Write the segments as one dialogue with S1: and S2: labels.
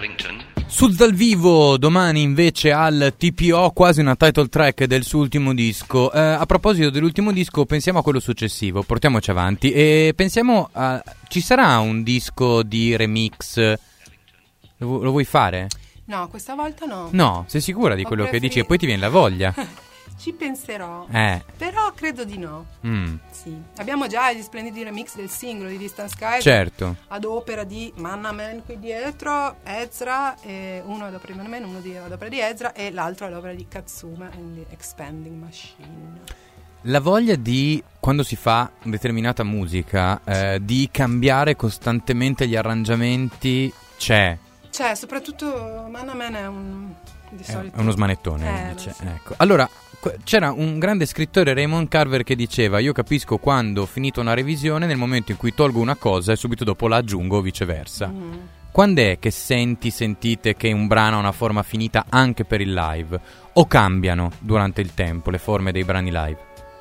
S1: Sul dal vivo, domani invece al TPO, quasi una title track del suo ultimo disco. A proposito dell'ultimo disco, pensiamo a quello successivo, portiamoci avanti e pensiamo a... Ci sarà un disco di remix? Lo vuoi fare?
S2: No, questa volta no.
S1: No, sei sicura di quello che dici e poi ti viene la voglia?
S2: Ci penserò,
S1: però
S2: credo di no. Sì. Abbiamo già gli splendidi remix del singolo di Distant Skies,
S1: certo,
S2: ad opera di Manna Man qui dietro, Ezra, uno ad opera di Manna Man, uno ad opera di Ezra e l'altro ad opera di Katsuma and the Expanding Machine.
S1: La voglia di, quando si fa determinata musica, di cambiare costantemente gli arrangiamenti c'è, soprattutto
S2: Manna Man è di solito
S1: è uno smanettone,
S2: sì.
S1: Ecco. Allora, c'era un grande scrittore, Raymond Carver, che diceva: io capisco quando ho finito una revisione nel momento in cui tolgo una cosa e subito dopo la aggiungo o viceversa. Quando è che sentite che un brano ha una forma finita anche per il live? O cambiano durante il tempo le forme dei brani live?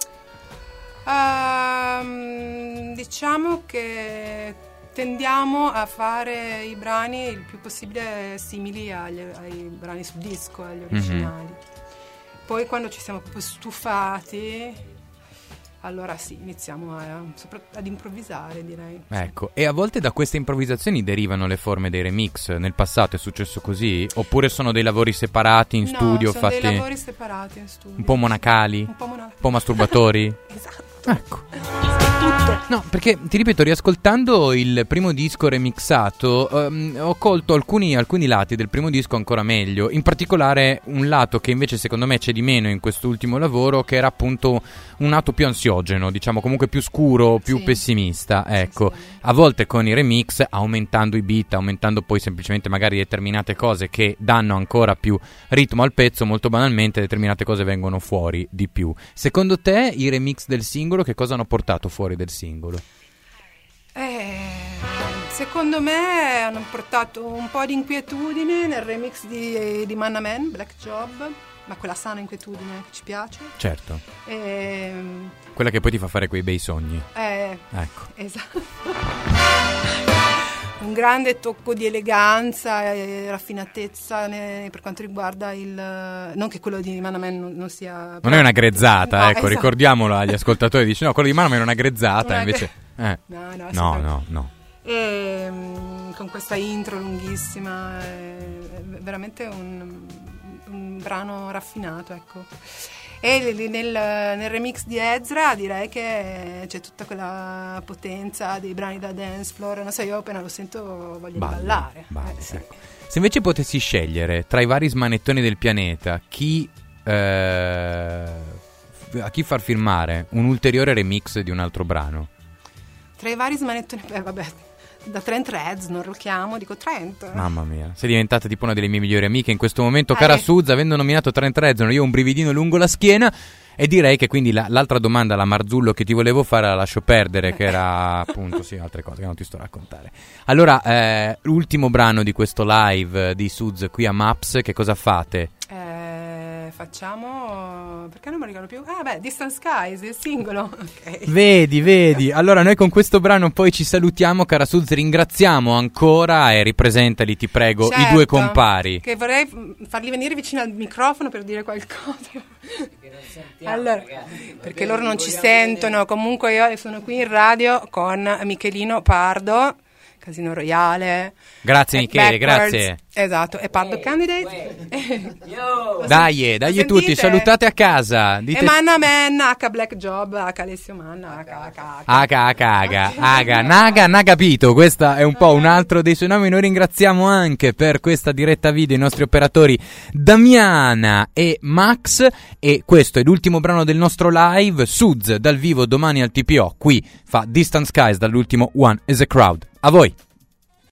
S2: Diciamo che tendiamo a fare i brani il più possibile simili ai brani su disco, agli originali. Poi quando ci siamo proprio stufati, allora sì, iniziamo ad improvvisare, direi.
S1: Ecco, e a volte da queste improvvisazioni derivano le forme dei remix. Nel passato è successo così? Oppure sono dei lavori separati in studio?
S2: Sono dei lavori separati in studio.
S1: Un po' monacali? Un po' masturbatori?
S2: Esatto.
S1: Ecco. Tutto. No, perché ti ripeto, riascoltando il primo disco remixato, ho colto alcuni lati del primo disco ancora meglio. In particolare un lato che invece secondo me c'è di meno in quest'ultimo lavoro, che era appunto un lato più ansiogeno, diciamo comunque più scuro, più pessimista. Ecco, sì. A volte con i remix, aumentando i beat, aumentando poi semplicemente magari determinate cose che danno ancora più ritmo al pezzo, molto banalmente determinate cose vengono fuori di più. Secondo te i remix del singolo che cosa hanno portato fuori del singolo?
S2: Secondo me hanno portato un po' di inquietudine nel remix di Manna Man, Black Job, ma quella sana inquietudine che ci piace.
S1: Certo. Quella che poi ti fa fare quei bei sogni.
S2: Ecco. Esatto. Un grande tocco di eleganza e raffinatezza per quanto riguarda non che quello di Manna Man non sia...
S1: Non è una grezzata,
S2: no,
S1: ecco,
S2: esatto.
S1: Ricordiamolo agli ascoltatori, dice no, quello di Manna Man è una grezzata, invece... No.
S2: E con questa intro lunghissima, veramente un brano raffinato, ecco. E nel remix di Ezra direi che c'è tutta quella potenza dei brani da dance floor. Non so, io appena lo sento voglio ballare. Sì.
S1: Ecco. Se invece potessi scegliere tra i vari smanettoni del pianeta a chi far firmare un ulteriore remix di un altro brano?
S2: Tra i vari smanettoni, da Trent Reznor lo chiamo, dico Trent.
S1: Mamma mia, sei diventata tipo una delle mie migliori amiche in questo momento, cara Suz, avendo nominato Trent Reznor, io ho un brividino lungo la schiena. E direi che quindi l'altra domanda, la Marzullo, che ti volevo fare la lascio perdere, che era appunto altre cose che non ti sto a raccontare. Allora, l'ultimo brano di questo live di Suz qui a Maps, che cosa fate?
S2: Facciamo, perché non mi ricordo più. Distant Skies, il singolo. Okay.
S1: Vedi. Allora noi con questo brano poi ci salutiamo, cara Suz, ringraziamo ancora e ripresentali, ti prego,
S2: certo,
S1: i due compari.
S2: Che vorrei farli venire vicino al microfono per dire qualcosa. Allora, perché loro non ci sentono. Comunque io sono qui in radio con Michelino Pardo, Casino Royale.
S1: Grazie Michele, grazie.
S2: Esatto, e Pardo Candidate.
S1: Dai tutti, salutate a casa.
S2: Dite... E Manna Man, H Black Job, H Alessio Manna,
S1: Naga capito, questo è un po' un altro dei suoi nomi. Noi ringraziamo anche per questa diretta video i nostri operatori Damiana e Max, e questo è l'ultimo brano del nostro live. Suz dal vivo domani al TPO, qui fa Distant Skies dall'ultimo One is a Crowd. A voi.